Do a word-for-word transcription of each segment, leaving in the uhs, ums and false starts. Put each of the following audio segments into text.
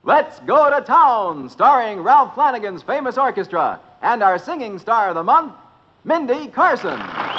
Let's Go to Town, starring Ralph Flanagan's famous orchestra, and our singing star of the month, Mindy Carson.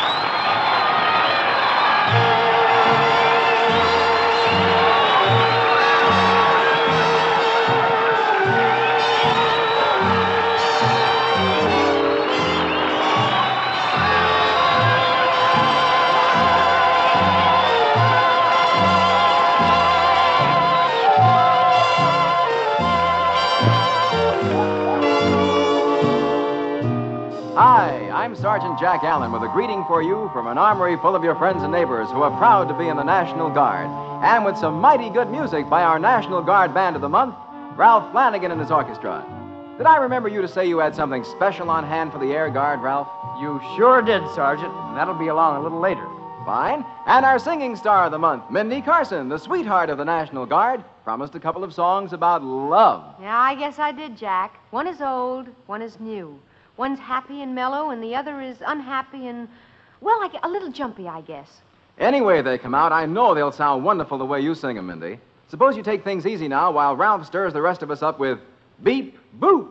Hi, I'm Sergeant Jack Allen with a greeting for you from an armory full of your friends and neighbors who are proud to be in the National Guard, and with some mighty good music by our National Guard Band of the Month, Ralph Flanagan and his orchestra. Did I remember you to say you had something special on hand for the Air Guard, Ralph? You sure did, Sergeant, and that'll be along a little later. Fine. And our singing star of the month, Mindy Carson, the sweetheart of the National Guard, promised a couple of songs about love. Yeah, I guess I did, Jack. One is old, one is new. One's happy and mellow, and the other is unhappy and, well, like a little jumpy, I guess. Anyway they come out, I know they'll sound wonderful the way you sing them, Mindy. Suppose you take things easy now while Ralph stirs the rest of us up with Beep Boop.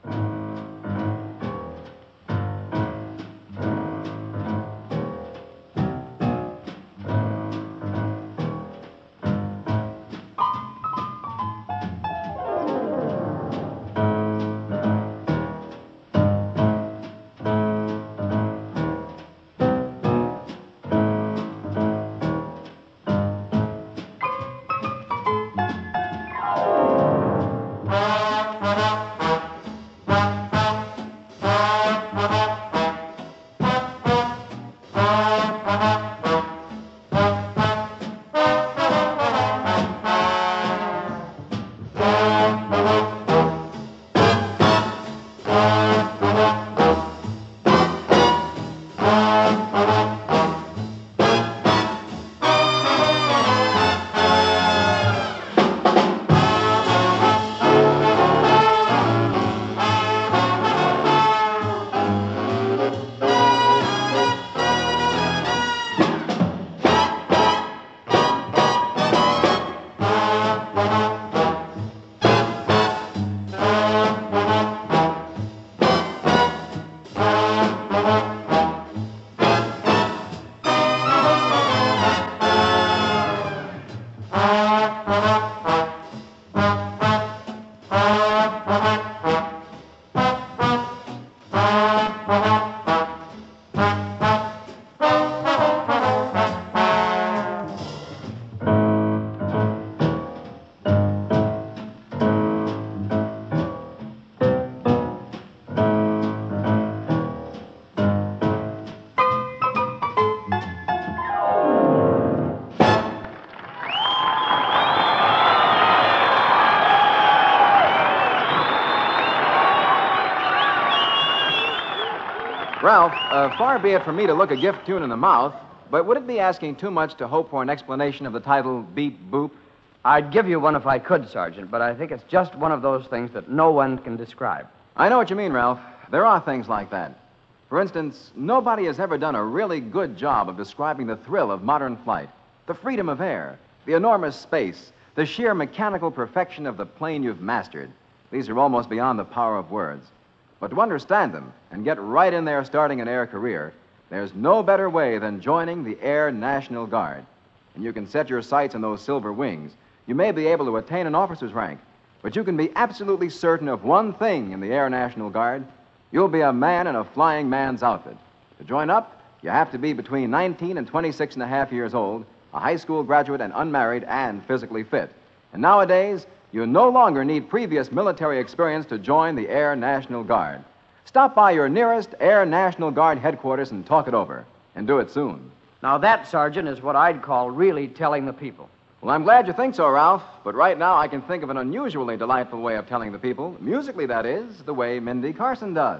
Ralph, uh, far be it from me to look a gift tune in the mouth, but would it be asking too much to hope for an explanation of the title Beep Boop? I'd give you one if I could, Sergeant, but I think it's just one of those things that no one can describe. I know what you mean, Ralph. There are things like that. For instance, nobody has ever done a really good job of describing the thrill of modern flight, the freedom of air, the enormous space, the sheer mechanical perfection of the plane you've mastered. These are almost beyond the power of words. But to understand them and get right in there starting an air career, there's no better way than joining the Air National Guard. And you can set your sights on those silver wings. You may be able to attain an officer's rank, but you can be absolutely certain of one thing in the Air National Guard. You'll be a man in a flying man's outfit. To join up, you have to be between nineteen and twenty-six and a half years old, a high school graduate and unmarried and physically fit. And nowadays, you no longer need previous military experience to join the Air National Guard. Stop by your nearest Air National Guard headquarters and talk it over. And do it soon. Now that, Sergeant, is what I'd call really telling the people. Well, I'm glad you think so, Ralph. But right now I can think of an unusually delightful way of telling the people, musically that is, the way Mindy Carson does.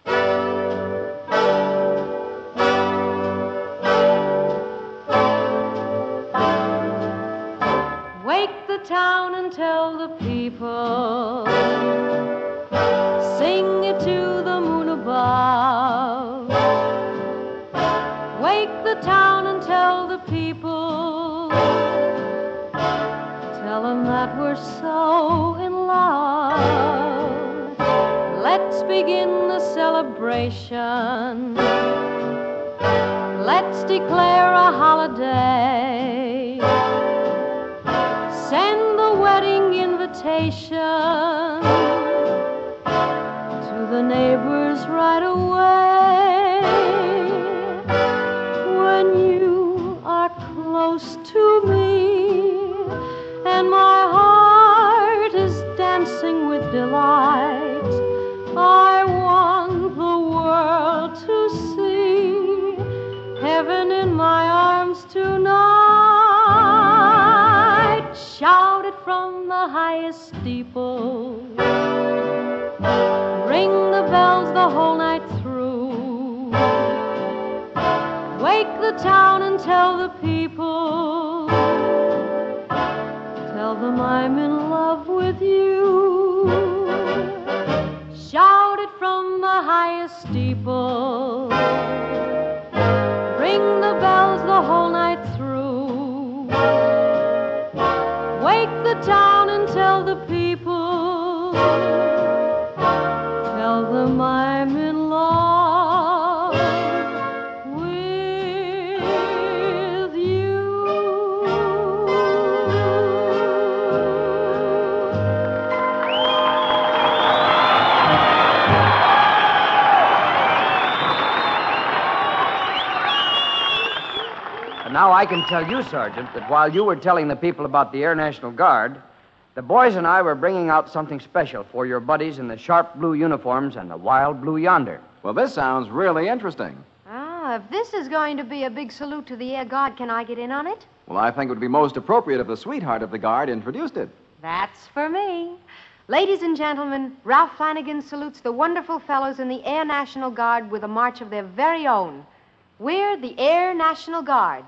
Wake the town and tell the people, sing it to the moon above. Wake the town and tell the people, tell them that we're so in love. love. Let's begin the celebration. Let's declare a holiday. Send the wedding invitation to the neighbors right away. When you are close to me and my heart is dancing with delight, I want the world to see heaven in my arms tonight. Shout it from the highest steeple. Ring the bells the whole night through. Wake the town and tell the people. Tell them I'm in love with you. Shout it from the highest steeple. Ring the bells the whole night through. Wake the town and tell the people. Tell them I'm in love with you. And now I can tell you, Sergeant, that while you were telling the people about the Air National Guard, the boys and I were bringing out something special for your buddies in the sharp blue uniforms and the wild blue yonder. Well, this sounds really interesting. Ah, if this is going to be a big salute to the Air Guard, can I get in on it? Well, I think it would be most appropriate if the sweetheart of the Guard introduced it. That's for me. Ladies and gentlemen, Ralph Flanagan salutes the wonderful fellows in the Air National Guard with a march of their very own. We're the Air National Guard.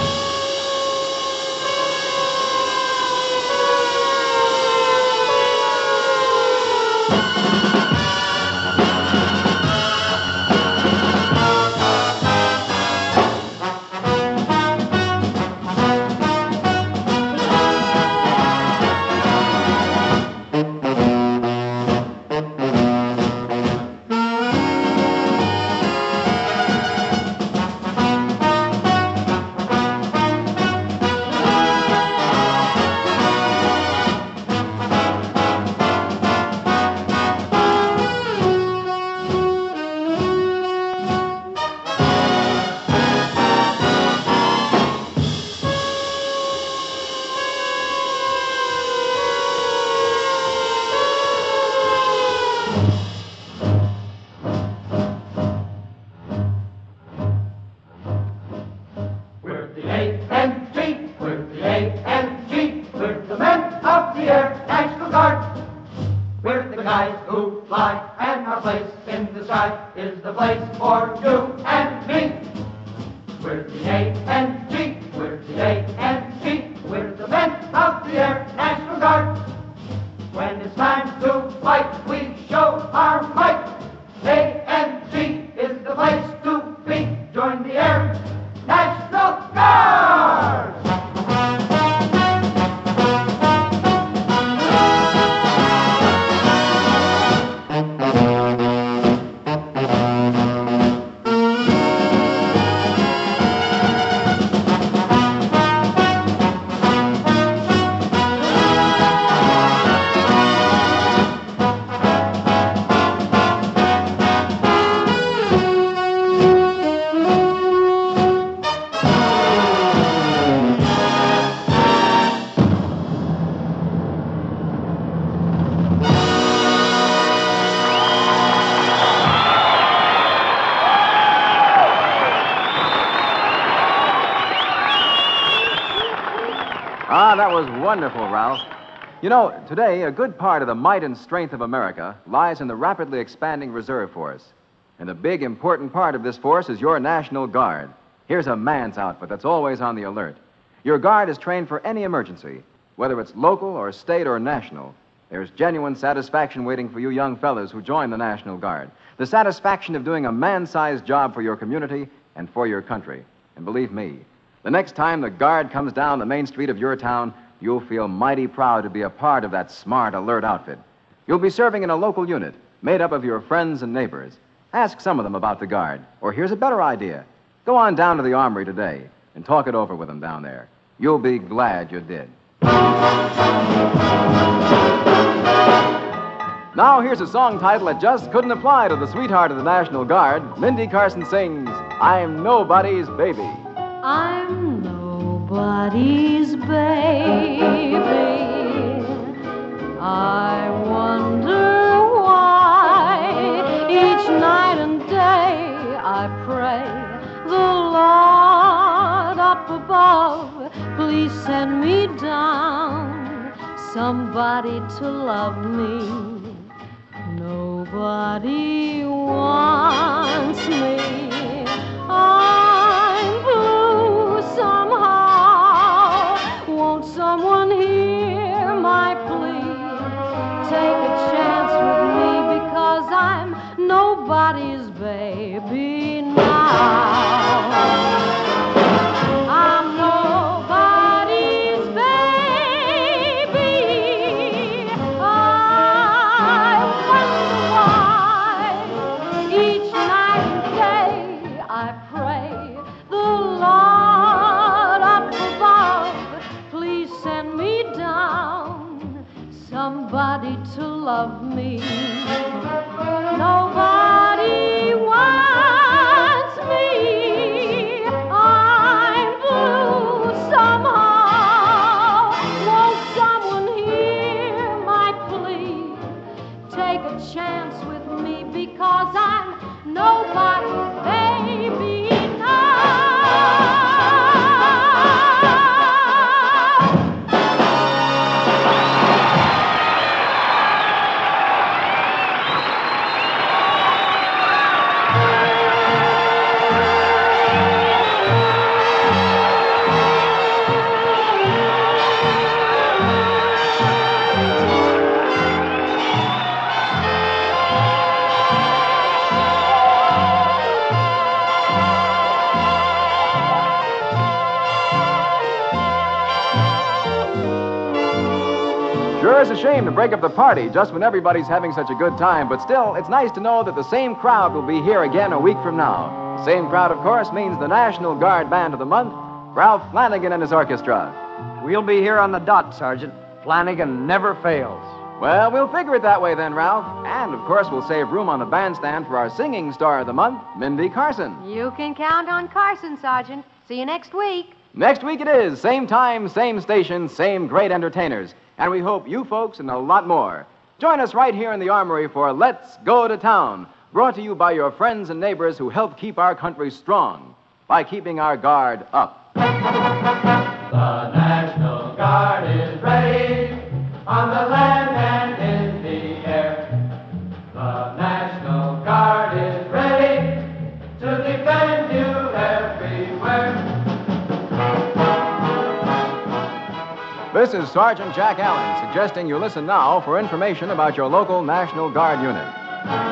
Ah, that was wonderful, Ralph. You know, today, a good part of the might and strength of America lies in the rapidly expanding reserve force. And a big, important part of this force is your National Guard. Here's a man's outfit that's always on the alert. Your Guard is trained for any emergency, whether it's local or state or national. There's genuine satisfaction waiting for you young fellas who join the National Guard. The satisfaction of doing a man-sized job for your community and for your country. And believe me, the next time the Guard comes down the main street of your town, you'll feel mighty proud to be a part of that smart, alert outfit. You'll be serving in a local unit made up of your friends and neighbors. Ask some of them about the Guard. Or here's a better idea. Go on down to the Armory today and talk it over with them down there. You'll be glad you did. Now, here's a song title that just couldn't apply to the sweetheart of the National Guard. Mindy Carson sings, I'm Nobody's Baby. I'm nobody's baby. I wonder why each night and day I pray the Lord up above, please send me down somebody to love me. Nobody wants me. I'm blue somehow. Won't someone hear my plea? Take a chance with me because I'm nobody's baby now. I'm nobody's baby. I wonder why each night and day I pray the Lord up above, please send me down somebody to love me. Nobody wants me. I'm blue somehow. Won't someone hear my plea? Take a chance with me because I'm nobody's baby now. Sure is a shame to break up the party just when everybody's having such a good time, but still, it's nice to know that the same crowd will be here again a week from now. The same crowd, of course, means the National Guard Band of the Month, Ralph Flanagan and his orchestra. We'll be here on the dot, Sergeant. Flanagan never fails. Well, we'll figure it that way then, Ralph. And, of course, we'll save room on the bandstand for our singing star of the month, Mindy Carson. You can count on Carson, Sergeant. See you next week. Next week it is. Same time, same station, same great entertainers. And we hope you folks and a lot more. Join us right here in the Armory for Let's Go to Town, brought to you by your friends and neighbors who help keep our country strong by keeping our guard up. The National Guard is ready on the land and in the air. The National Guard is ready to defend you everywhere. This is Sergeant Jack Allen suggesting you listen now for information about your local National Guard unit.